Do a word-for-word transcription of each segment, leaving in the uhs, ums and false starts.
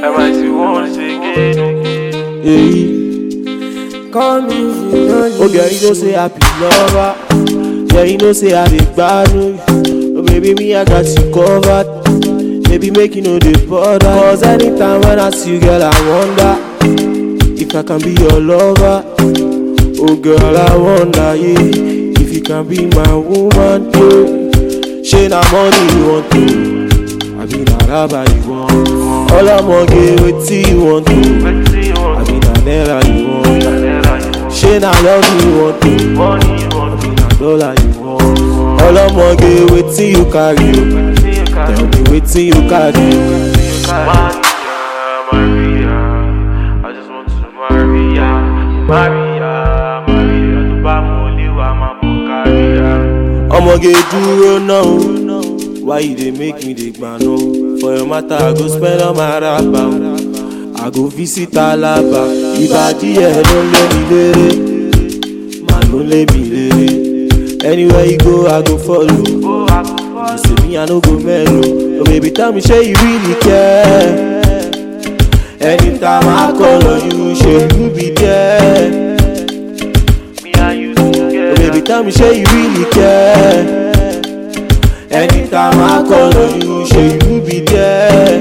might be once again. Hey, Come easy, no oh girl, you know say I be lover. Yeah, you know say I dey bad. Oh baby, me I got you covered. Baby, make you know the bother. Cause anytime when I see you, girl, I wonder if I can be your lover. Oh girl, I wonder, yeah, if you can be my woman, yeah. She na money you want to, I be na rubber you want. All I'm gonna get with you want to, I be na naira you want. She na love you want to, I be na dollar you want. All I'm gonna get with you carry you. Tell me wetin you carry. Maria, Maria, I just want to marry ya. Maria, Maria, to buy money, I'm a Maria. I'ma get duro now. Why you dey make me dey gbano? For your matter, I go spend on my rapper. I go visit Alaba. Ìbàdí ẹ̀ ló lé mi léré, màá ló lé mi léré. Anywhere you go, I go follow. You say me, I no go mellow. Oh baby, tell me, say you really care. Anytime I call on you, say you be there. Me and you together. Oh baby, tell me, say you really care. Anytime I call on you, say you be there.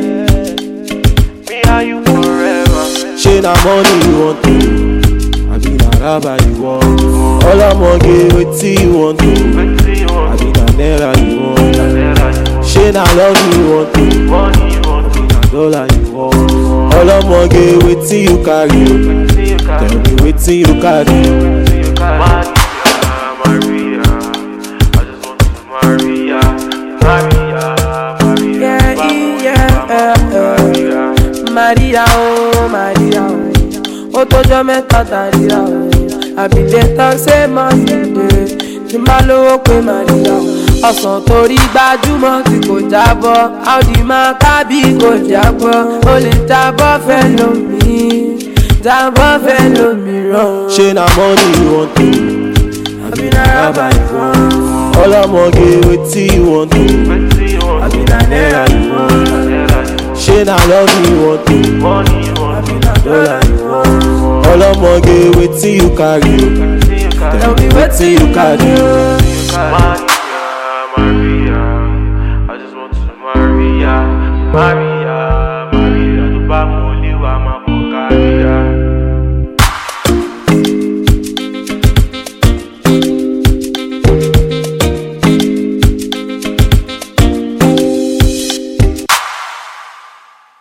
Me and you forever. Say na money you want to, I be na rubber you want. All I'm gonna get wetin you want to, I be na naira you want. She na love you want to, I be na dollar you want. All I'm gonna get wetin you carry. Tell me wetin you carry. Maria, Maria, I just want to marry ya. Maria, Maria, Yeah, yeah, yeah. Maria, oh, Maria, oh. Ó tọ́jọ́ mẹ́ta tàríra, oh. Àbílẹ̀ tán ṣe máa ń dìde. Tí máa lówó pé Maria, oh. Ọ̀sán torí gbajúmọ̀ tí kò jábọ́. Audi máa kábí kò jábọ́. Ó lè jábọ́ fẹ́ lómi. Jábọ́ fẹ́ lómìíràn. She na money you want to, I be na rubber you want. All I'm gonna get wetin you want to, I be na naira you want. She na love you want to, I be na dollar you want. All I'm gonna get wetin you carry. Tell me wetin you carry. Maria, Maria, I just want to marry ya. Maria.